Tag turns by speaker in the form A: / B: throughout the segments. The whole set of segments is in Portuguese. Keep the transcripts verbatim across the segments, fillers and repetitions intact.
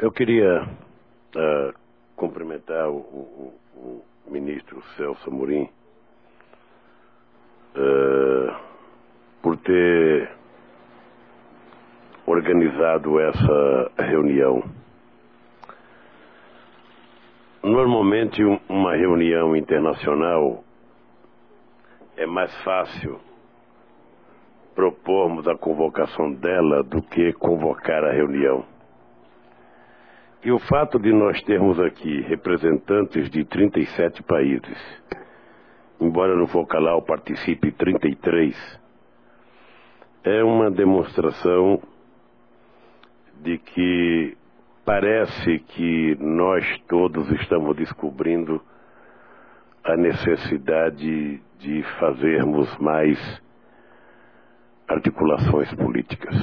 A: Eu queria uh, cumprimentar o, o, o ministro Celso Amorim uh, por ter organizado essa reunião. Normalmente, uma reunião internacional é mais fácil propormos a convocação dela do que convocar a reunião. E o fato de nós termos aqui representantes de trinta e sete países, embora no Focalau participe trinta e três, é uma demonstração de que parece que nós todos estamos descobrindo a necessidade de fazermos mais articulações políticas.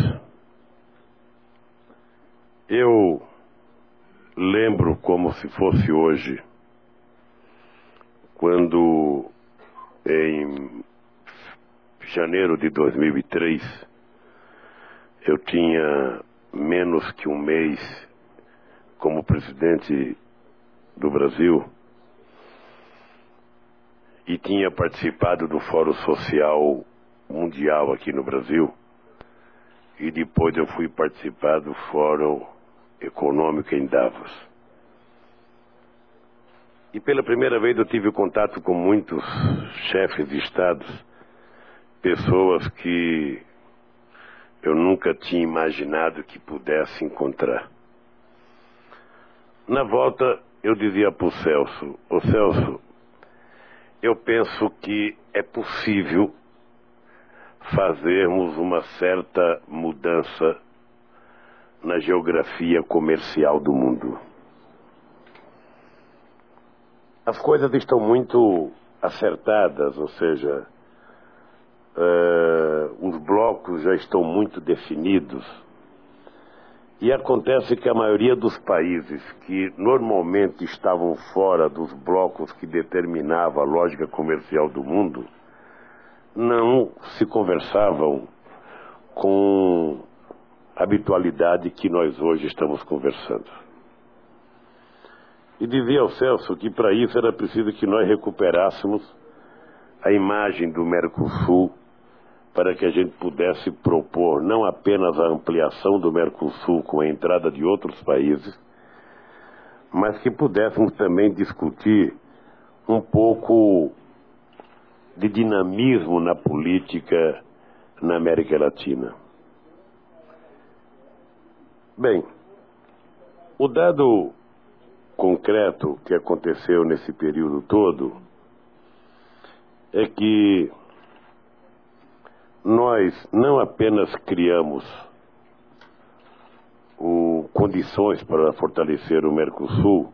A: Eu lembro como se fosse hoje, quando em janeiro de dois mil e três eu tinha menos que um mês como presidente do Brasil e tinha participado do Fórum Social Mundial aqui no Brasil, e depois eu fui participar do Fórum Econômico em Davos. E pela primeira vez eu tive contato com muitos chefes de estados, pessoas que eu nunca tinha imaginado que pudesse encontrar. Na volta eu dizia para o Celso: ô Celso, eu penso que é possível fazermos uma certa mudança na geografia comercial do mundo. As coisas estão muito acertadas, ou seja, uh, os blocos já estão muito definidos, e acontece que a maioria dos países que normalmente estavam fora dos blocos que determinavam a lógica comercial do mundo não se conversavam com a habitualidade que nós hoje estamos conversando. E dizia ao Celso que para isso era preciso que nós recuperássemos a imagem do Mercosul, para que a gente pudesse propor não apenas a ampliação do Mercosul com a entrada de outros países, mas que pudéssemos também discutir um pouco de dinamismo na política na América Latina. Bem, o dado concreto que aconteceu nesse período todo é que nós não apenas criamos o, condições para fortalecer o Mercosul,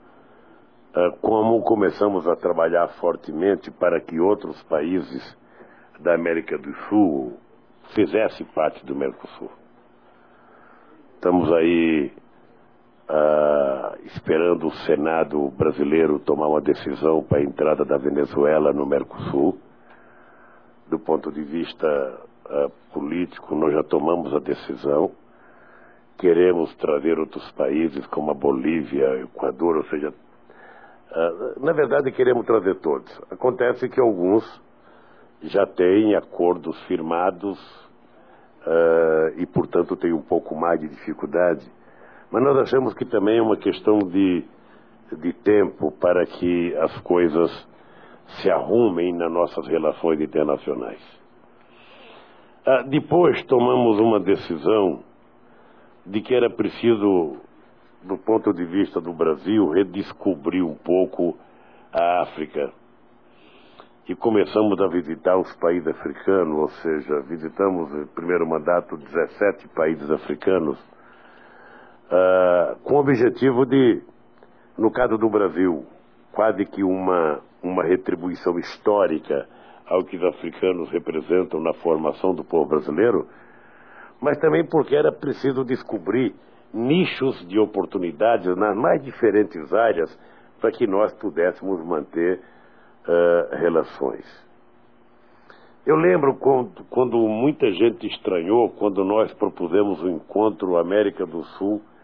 A: como começamos a trabalhar fortemente para que outros países da América do Sul fizessem parte do Mercosul. Estamos aí uh, esperando o Senado brasileiro tomar uma decisão para a entrada da Venezuela no Mercosul. Do ponto de vista uh, político, nós já tomamos a decisão. Queremos trazer outros países como a Bolívia, Equador, ou seja, uh, na verdade queremos trazer todos. Acontece que alguns já têm acordos firmados uh, e, portanto, têm um pouco mais de dificuldade. Mas nós achamos que também é uma questão de, de tempo para que as coisas se arrumem nas nossas relações internacionais. Ah, depois tomamos uma decisão de que era preciso, do ponto de vista do Brasil, redescobrir um pouco a África. E começamos a visitar os países africanos, ou seja, visitamos no primeiro mandato dezessete países africanos, ah, com o objetivo de, no caso do Brasil, quase que uma, uma retribuição histórica ao que os africanos representam na formação do povo brasileiro, mas também porque era preciso descobrir nichos de oportunidades nas mais diferentes áreas para que nós pudéssemos manter uh, relações. Eu lembro quando, quando muita gente estranhou quando nós propusemos o encontro América do Sul,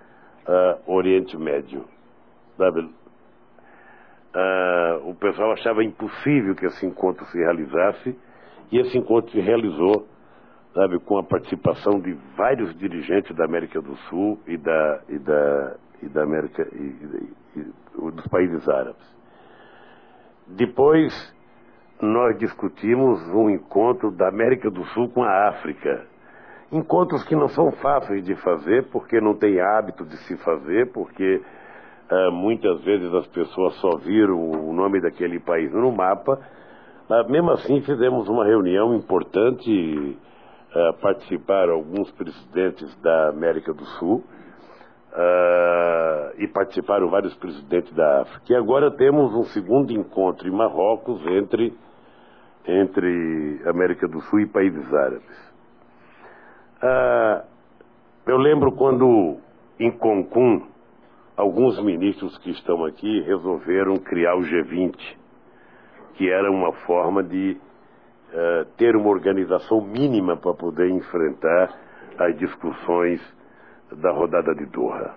A: uh, Oriente Médio. Sabe? Uh, o pessoal achava impossível que esse encontro se realizasse, e esse encontro se realizou, sabe, com a participação de vários dirigentes da América do Sul e da, e da, e da América e, e, e dos países árabes. Depois nós discutimos um encontro da América do Sul com a África. Encontros que não são fáceis de fazer, porque não tem hábito de se fazer, porque uh, muitas vezes as pessoas só viram o nome daquele país no mapa. Uh, mesmo assim, fizemos uma reunião importante, uh, participaram alguns presidentes da América do Sul, uh, e participaram vários presidentes da África. E agora temos um segundo encontro em Marrocos entre, entre América do Sul e países árabes. Uh, eu lembro quando em Cancún alguns ministros que estão aqui resolveram criar o G vinte, que era uma forma de uh, ter uma organização mínima para poder enfrentar as discussões da rodada de Doha.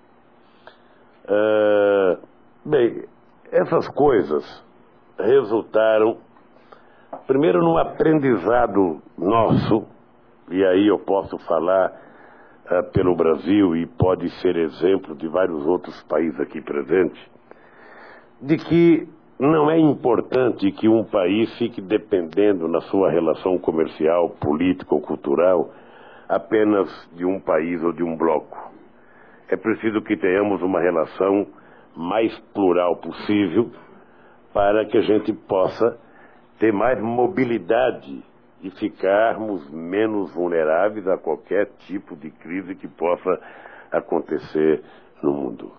A: Uh, bem, essas coisas resultaram primeiro num aprendizado nosso. E aí eu posso falar uh, pelo Brasil, e pode ser exemplo de vários outros países aqui presentes, de que não é importante que um país fique dependendo na sua relação comercial, política ou cultural apenas de um país ou de um bloco. É preciso que tenhamos uma relação mais plural possível para que a gente possa ter mais mobilidade e ficarmos menos vulneráveis a qualquer tipo de crise que possa acontecer no mundo.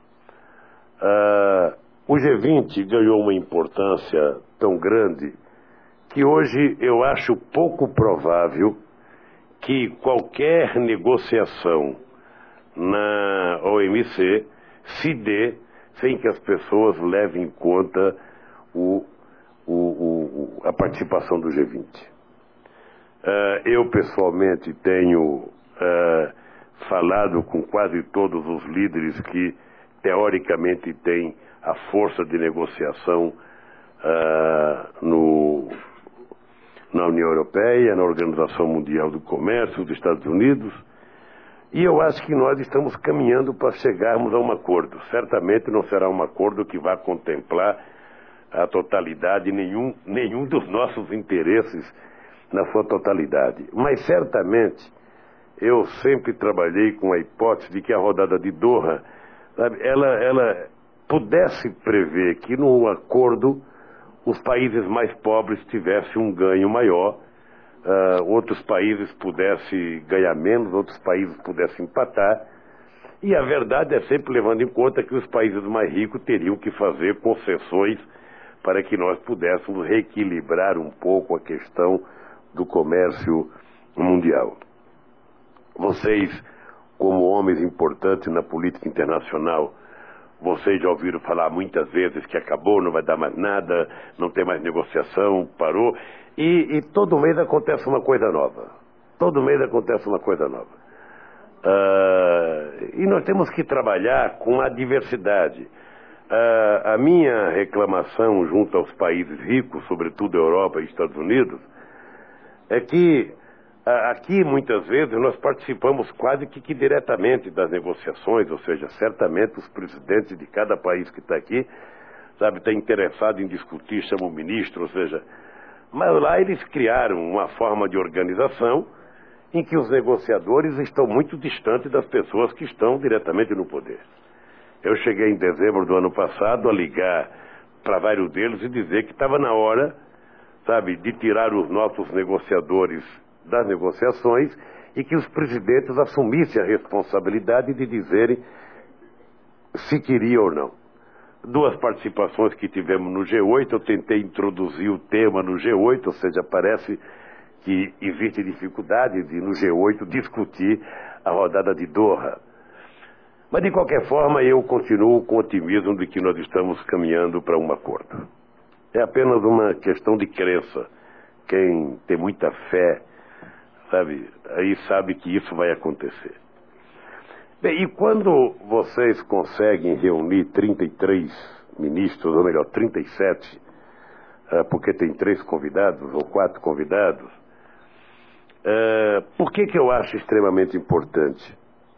A: Uh, o G vinte ganhou uma importância tão grande que hoje eu acho pouco provável que qualquer negociação na O M C se dê sem que as pessoas levem em conta o, o, o, a participação do G vinte. Uh, eu, pessoalmente, tenho uh, falado com quase todos os líderes que, teoricamente, têm a força de negociação uh, no, na União Europeia, na Organização Mundial do Comércio, dos Estados Unidos, e eu acho que nós estamos caminhando para chegarmos a um acordo. Certamente não será um acordo que vá contemplar a totalidade, nenhum, nenhum dos nossos interesses na sua totalidade. Mas certamente eu sempre trabalhei com a hipótese de que a rodada de Doha, sabe, ela, ela pudesse prever que no acordo os países mais pobres tivessem um ganho maior, uh, outros países pudessem ganhar menos, outros países pudessem empatar, e a verdade é sempre levando em conta que os países mais ricos teriam que fazer concessões para que nós pudéssemos reequilibrar um pouco a questão do comércio mundial. Vocês, como homens importantes na política internacional, vocês já ouviram falar muitas vezes que acabou, não vai dar mais nada, não tem mais negociação, parou, e, e todo mês acontece uma coisa nova. Todo mês acontece uma coisa nova. Uh, e nós temos que trabalhar com a diversidade. Uh, a minha reclamação junto aos países ricos, sobretudo a Europa e Estados Unidos, é que aqui muitas vezes nós participamos quase que, que diretamente das negociações, ou seja, certamente os presidentes de cada país que está aqui, sabe, está interessado em discutir, chama o ministro, ou seja, mas lá eles criaram uma forma de organização em que os negociadores estão muito distantes das pessoas que estão diretamente no poder. Eu cheguei em dezembro do ano passado a ligar para vários deles e dizer que estava na hora, sabe, de tirar os nossos negociadores das negociações e que os presidentes assumissem a responsabilidade de dizerem se queriam ou não. Duas participações que tivemos no G oito, eu tentei introduzir o tema no G oito, ou seja, parece que existe dificuldade de no G oito discutir a rodada de Doha. Mas de qualquer forma eu continuo com otimismo de que nós estamos caminhando para um acordo. É apenas uma questão de crença. Quem tem muita fé, sabe, aí sabe que isso vai acontecer. Bem, e quando vocês conseguem reunir trinta e três ministros, ou melhor, trinta e sete, uh, porque tem três convidados ou quatro convidados, uh, por que que eu acho extremamente importante?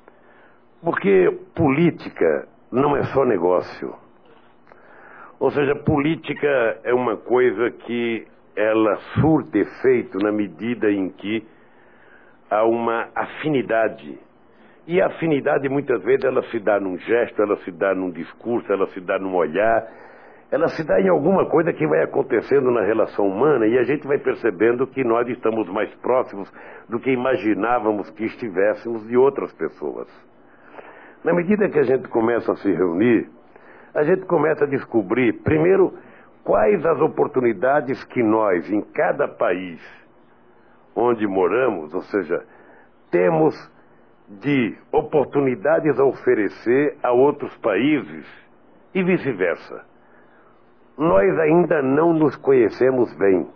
A: Porque política não é só negócio. Ou seja, política é uma coisa que ela surte efeito na medida em que há uma afinidade. E a afinidade, muitas vezes, ela se dá num gesto, ela se dá num discurso, ela se dá num olhar, ela se dá em alguma coisa que vai acontecendo na relação humana e a gente vai percebendo que nós estamos mais próximos do que imaginávamos que estivéssemos de outras pessoas. Na medida que a gente começa a se reunir, a gente começa a descobrir, primeiro, quais as oportunidades que nós, em cada país onde moramos, ou seja, temos de oportunidades a oferecer a outros países e vice-versa. Nós ainda não nos conhecemos bem.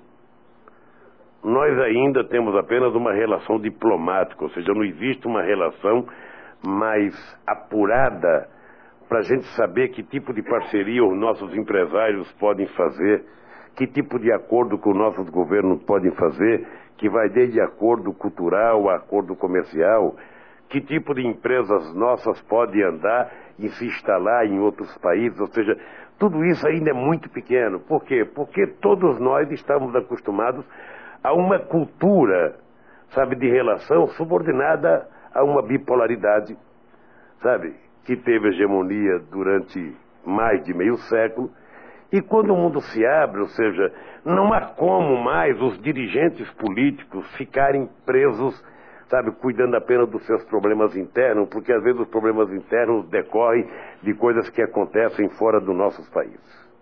A: Nós ainda temos apenas uma relação diplomática, ou seja, não existe uma relação mais apurada para a gente saber que tipo de parceria os nossos empresários podem fazer, que tipo de acordo que os nossos governos podem fazer, que vai desde acordo cultural a acordo comercial, que tipo de empresas nossas podem andar e se instalar em outros países, ou seja, tudo isso ainda é muito pequeno. Por quê? Porque todos nós estamos acostumados a uma cultura, sabe, de relação subordinada a uma bipolaridade, sabe, que teve hegemonia durante mais de meio século. E quando o mundo se abre, ou seja, não há como mais os dirigentes políticos ficarem presos, sabe, cuidando apenas dos seus problemas internos, porque às vezes os problemas internos decorrem de coisas que acontecem fora dos nossos países.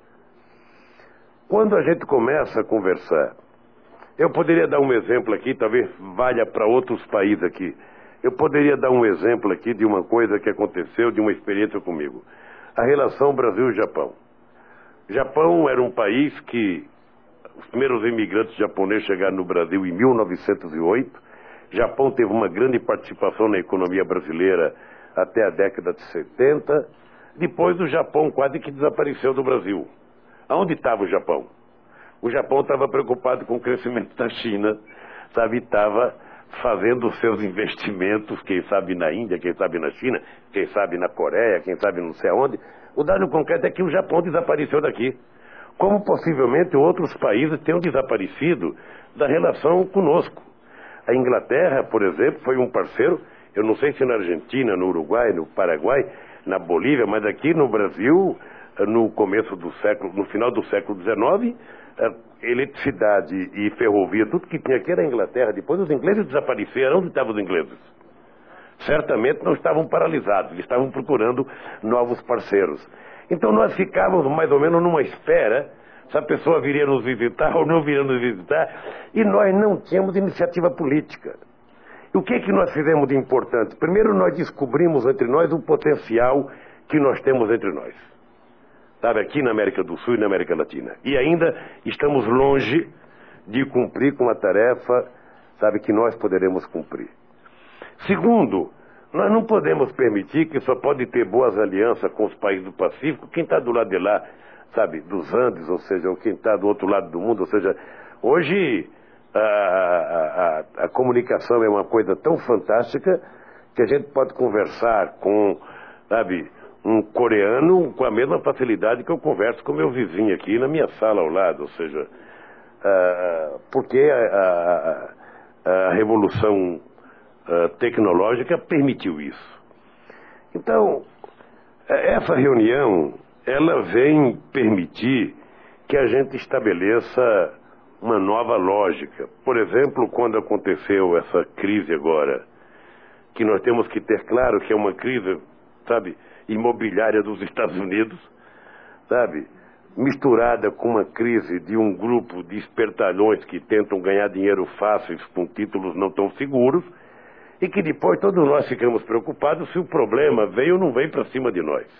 A: Quando a gente começa a conversar, eu poderia dar um exemplo aqui, talvez valha para outros países aqui. Eu poderia dar um exemplo aqui de uma coisa que aconteceu, de uma experiência comigo. A relação Brasil-Japão. Japão era um país que os primeiros imigrantes japoneses chegaram no Brasil em mil novecentos e oito. Japão teve uma grande participação na economia brasileira até a década de setenta. Depois o Japão quase que desapareceu do Brasil. Aonde estava o Japão? O Japão estava preocupado com o crescimento da China, sabe, estava fazendo os seus investimentos, quem sabe na Índia, quem sabe na China, quem sabe na Coreia, quem sabe não sei aonde. O dado concreto é que o Japão desapareceu daqui. Como possivelmente outros países tenham desaparecido da relação conosco. A Inglaterra, por exemplo, foi um parceiro, eu não sei se na Argentina, no Uruguai, no Paraguai, na Bolívia, mas aqui no Brasil, no começo do século, no final do século dezenove, eletricidade e ferrovia, tudo que tinha aqui era a Inglaterra. Depois os ingleses desapareceram. Onde estavam os ingleses? Certamente não estavam paralisados, eles estavam procurando novos parceiros. Então nós ficávamos mais ou menos numa espera se a pessoa viria nos visitar ou não viria nos visitar, e nós não tínhamos iniciativa política. E o que é que nós fizemos de importante? Primeiro, nós descobrimos entre nós o potencial que nós temos entre nós, sabe, aqui na América do Sul e na América Latina. E ainda estamos longe de cumprir com a tarefa, sabe, que nós poderemos cumprir. Segundo, nós não podemos permitir que só pode ter boas alianças com os países do Pacífico quem está do lado de lá, sabe, dos Andes, ou seja, quem está do outro lado do mundo. Ou seja, hoje a, a, a, a comunicação é uma coisa tão fantástica que a gente pode conversar com, sabe, um coreano com a mesma facilidade que eu converso com meu vizinho aqui na minha sala ao lado. Ou seja, uh, porque a, a, a revolução uh, tecnológica permitiu isso. Então, essa reunião, ela vem permitir que a gente estabeleça uma nova lógica. Por exemplo, quando aconteceu essa crise agora, que nós temos que ter claro que é uma crise, sabe, imobiliária dos Estados Unidos, sabe, misturada com uma crise de um grupo de espertalhões que tentam ganhar dinheiro fácil com títulos não tão seguros, e que depois todos nós ficamos preocupados se o problema veio ou não veio para cima de nós.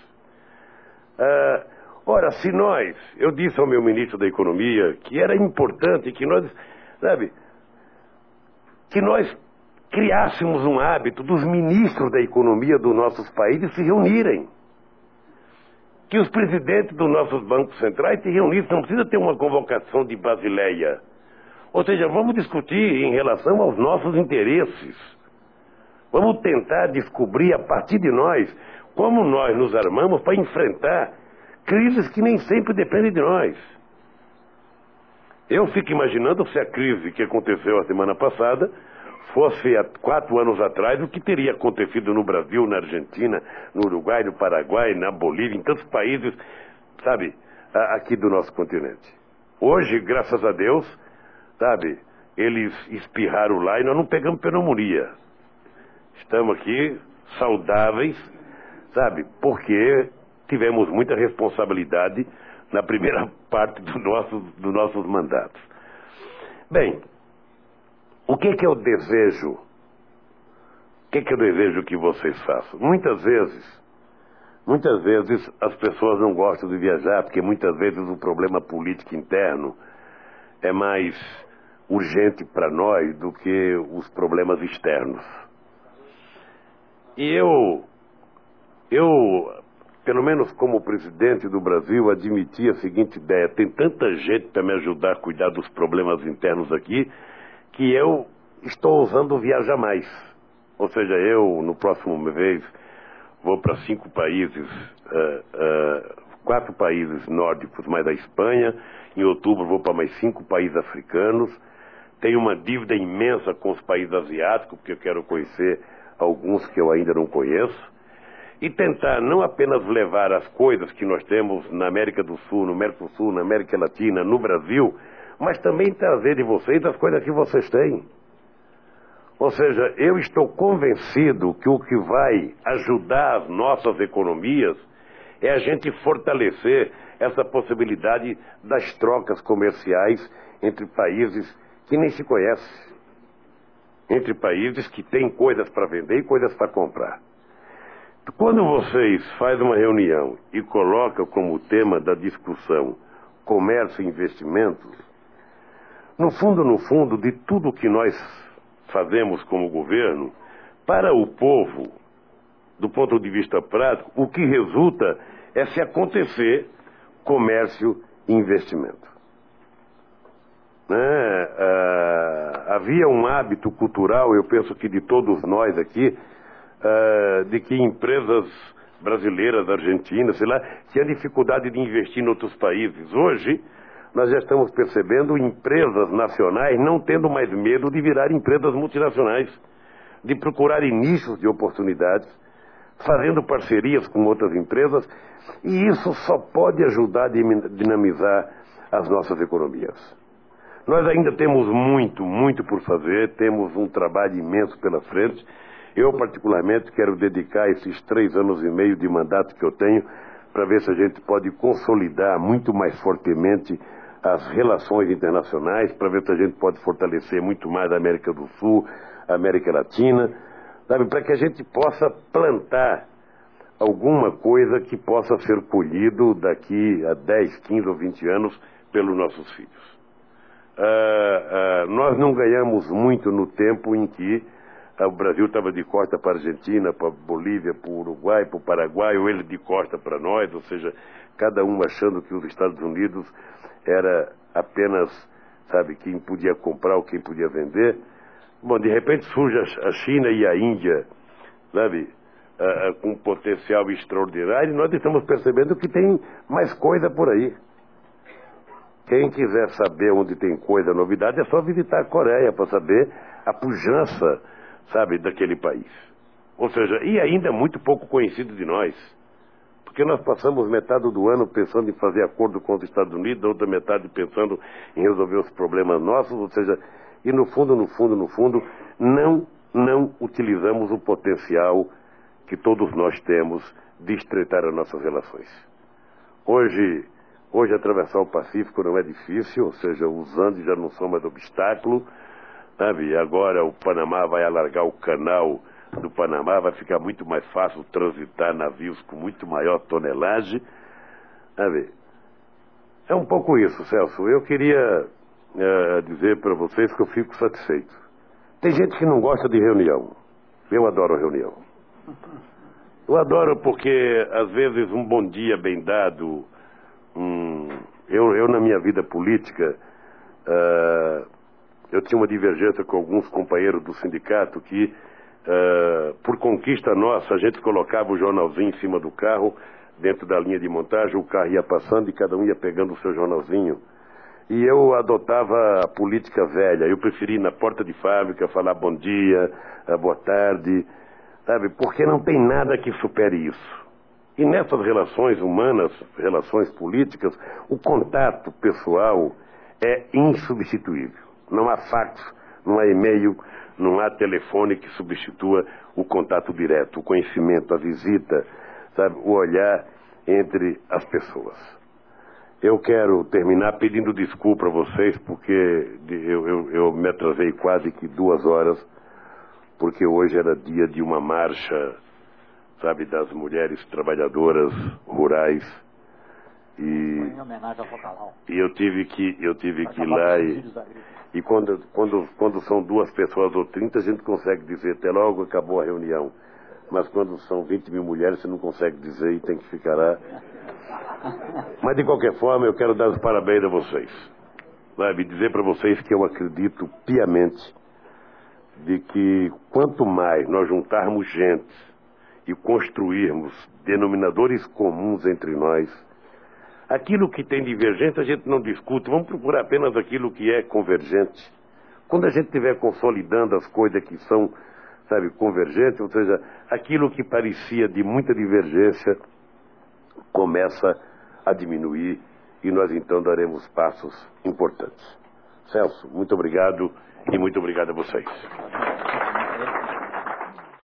A: Ah, ora, se nós, eu disse ao meu ministro da Economia que era importante que nós, sabe, que nós criássemos um hábito dos ministros da economia dos nossos países se reunirem. Que os presidentes dos nossos bancos centrais se reunissem, não precisa ter uma convocação de Basileia. Ou seja, vamos discutir em relação aos nossos interesses. Vamos tentar descobrir a partir de nós como nós nos armamos para enfrentar crises que nem sempre dependem de nós. Eu fico imaginando se a crise que aconteceu a semana passada fosse há quatro anos atrás, o que teria acontecido no Brasil, na Argentina, no Uruguai, no Paraguai, na Bolívia, em tantos países, sabe, aqui do nosso continente. Hoje, graças a Deus, sabe, eles espirraram lá e nós não pegamos pneumonia. Estamos aqui saudáveis, sabe, porque tivemos muita responsabilidade na primeira parte do nosso, dos nossos mandatos. Bem, o que que eu desejo? O que que eu desejo que vocês façam? Muitas vezes, muitas vezes as pessoas não gostam de viajar, porque muitas vezes o problema político interno é mais urgente para nós do que os problemas externos. E eu, eu, pelo menos como presidente do Brasil, admiti a seguinte ideia: tem tanta gente para me ajudar a cuidar dos problemas internos aqui, que eu estou ousando viajar mais. Ou seja, eu, no próximo mês, vou para cinco países, uh, uh, quatro países nórdicos, mais a Espanha. Em outubro vou para mais cinco países africanos. Tenho uma dívida imensa com os países asiáticos, porque eu quero conhecer alguns que eu ainda não conheço. E tentar não apenas levar as coisas que nós temos na América do Sul, no Mercosul, na América Latina, no Brasil, mas também trazer de vocês as coisas que vocês têm. Ou seja, eu estou convencido que o que vai ajudar as nossas economias é a gente fortalecer essa possibilidade das trocas comerciais entre países que nem se conhecem. Entre países que têm coisas para vender e coisas para comprar. Quando vocês fazem uma reunião e colocam como tema da discussão comércio e investimentos, no fundo, no fundo, de tudo que nós fazemos como governo, para o povo, do ponto de vista prático, o que resulta é se acontecer comércio e investimento. Né? Ah, havia um hábito cultural, eu penso que de todos nós aqui, ah, de que empresas brasileiras, argentinas, sei lá, tinham dificuldade de investir em outros países. Hoje, nós já estamos percebendo empresas nacionais não tendo mais medo de virar empresas multinacionais, de procurarem nichos de oportunidades, fazendo parcerias com outras empresas, e isso só pode ajudar a dinamizar as nossas economias. Nós ainda temos muito, muito por fazer, temos um trabalho imenso pela frente. Eu, particularmente, quero dedicar esses três anos e meio de mandato que eu tenho para ver se a gente pode consolidar muito mais fortemente as relações internacionais, para ver se a gente pode fortalecer muito mais a América do Sul, a América Latina, sabe, para que a gente possa plantar alguma coisa que possa ser colhido daqui a dez, quinze ou vinte anos pelos nossos filhos. Uh, uh, nós não ganhamos muito no tempo em que uh, o Brasil estava de costa para a Argentina, para a Bolívia, para o Uruguai, para o Paraguai, ou ele de costa para nós, ou seja, cada um achando que os Estados Unidos era apenas, sabe, quem podia comprar ou quem podia vender. Bom, de repente surge a China e a Índia, sabe, uh, uh, com um potencial extraordinário, e nós estamos percebendo que tem mais coisa por aí. Quem quiser saber onde tem coisa, novidade, é só visitar a Coreia para saber a pujança, sabe, daquele país. Ou seja, e ainda muito pouco conhecido de nós. Porque nós passamos metade do ano pensando em fazer acordo com os Estados Unidos, a outra metade pensando em resolver os problemas nossos, ou seja, e no fundo, no fundo, no fundo, não, não utilizamos o potencial que todos nós temos de estreitar as nossas relações. Hoje... Hoje atravessar o Pacífico não é difícil, ou seja, os Andes já não são mais obstáculo, sabe? Agora o Panamá vai alargar o canal do Panamá, vai ficar muito mais fácil transitar navios com muito maior tonelagem, sabe? É um pouco isso, Celso. Eu queria uh, dizer para vocês que eu fico satisfeito. Tem gente que não gosta de reunião. Eu adoro reunião. Eu adoro porque, às vezes, um bom dia bem dado... Um... Eu, eu, na minha vida política, uh, eu tinha uma divergência com alguns companheiros do sindicato que, uh, por conquista nossa, a gente colocava o jornalzinho em cima do carro, dentro da linha de montagem, o carro ia passando e cada um ia pegando o seu jornalzinho. E eu adotava a política velha. Eu preferi ir na porta de fábrica falar bom dia, boa tarde, sabe? Porque não tem nada que supere isso. E nessas relações humanas, relações políticas, o contato pessoal é insubstituível. Não há fax, não há e-mail, não há telefone que substitua o contato direto, o conhecimento, a visita, sabe? O olhar entre as pessoas. Eu quero terminar pedindo desculpa a vocês, porque eu, eu, eu me atrasei quase que duas horas, porque hoje era dia de uma marcha, sabe, das mulheres trabalhadoras rurais. E,
B: em homenagem ao Focalau.
A: E eu tive que, eu tive que ir lá e, e quando, quando, quando são duas pessoas ou trinta, a gente consegue dizer até logo, acabou a reunião. Mas quando são vinte mil mulheres, você não consegue dizer e tem que ficar lá. Mas de qualquer forma, eu quero dar os parabéns a vocês. Sabe, dizer para vocês que eu acredito piamente de que quanto mais nós juntarmos gente e construirmos denominadores comuns entre nós, aquilo que tem divergência a gente não discute, vamos procurar apenas aquilo que é convergente. Quando a gente estiver consolidando as coisas que são, sabe, convergentes, ou seja, aquilo que parecia de muita divergência começa a diminuir e nós então daremos passos importantes. Celso, muito obrigado e muito obrigado a vocês.